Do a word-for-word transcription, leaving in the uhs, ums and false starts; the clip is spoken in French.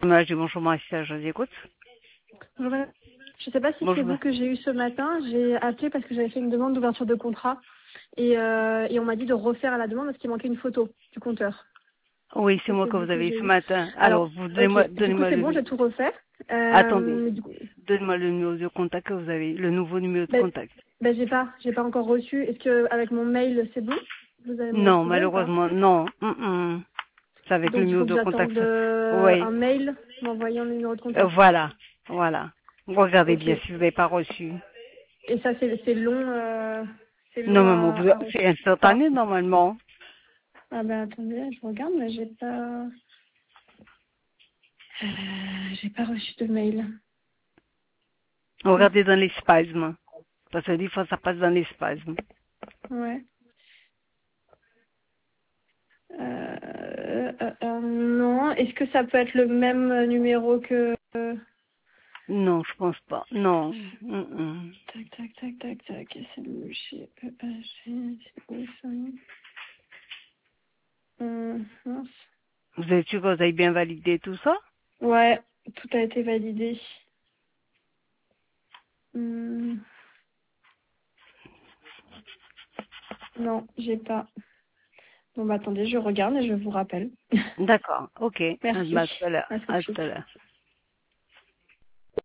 Moi, je dis bonjour, Marissa, je vous écoute. Bonjour. Je ne sais pas si c'est Bonjour. vous que j'ai eu ce matin. J'ai appelé parce que j'avais fait une demande d'ouverture de contrat et, euh, et on m'a dit de refaire la demande parce qu'il manquait une photo du compteur. Oui, c'est Ça, moi c'est que vous vous que avez eu j'ai ce eu. matin. Alors, Alors, vous donnez-moi, ok. Du coup, donnez-moi c'est le, bon, j'ai tout refait. attendez, Euh, du coup, donnez-moi le numéro de contact que vous avez, le nouveau numéro de ben, contact. ben, j'ai pas, j'ai pas encore reçu. Est-ce que avec mon mail, c'est bon? Vous allez me le Non, retrouver ou pas? malheureusement, non. Hum, hum. C'est avec le Donc, il numéro faut que de contact. j'attende euh, Oui. un mail m'envoyant le numéro de Euh, compteur. voilà, voilà. Regardez Ok. bien si vous n'avez pas reçu. Et ça, c'est c'est long, euh, c'est long Normalement, à, vous- à reçu. c'est Pas. instantané, normalement. Ah ben attendez, je regarde, mais j'ai pas, euh, j'ai pas reçu de mail. Regardez dans les spasmes. Parce que des fois, ça passe dans les spasmes. Ouais. Euh, euh, euh, non. Est-ce que ça peut être le même numéro que euh, Non, je pense pas. Non. Hum, hum. tac tac tac tac tac. C'est le chez E H G, c'est où ça? Hum, mince. Vous êtes sûr que vous avez bien validé tout ça? Ouais, tout a été validé. Hum, non, j'ai pas. Bon bah attendez, je regarde et je vous rappelle. D'accord, ok. À Merci. tout à l'heure. À tout de À tout suite. à l'heure.